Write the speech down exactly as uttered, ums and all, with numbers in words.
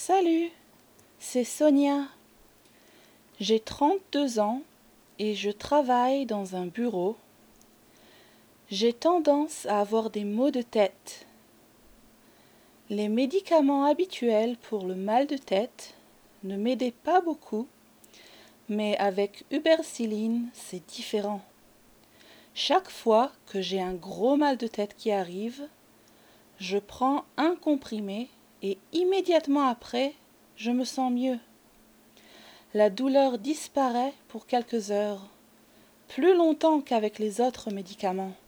Salut, c'est Sonia. J'ai trente-deux ans et je travaille dans un bureau. J'ai tendance à avoir des maux de tête. Les médicaments habituels pour le mal de tête ne m'aidaient pas beaucoup, mais avec Ubersyline, c'est différent. Chaque fois que j'ai un gros mal de tête qui arrive, je prends un comprimé et immédiatement après, je me sens mieux. La douleur disparaît pour quelques heures, plus longtemps qu'avec les autres médicaments.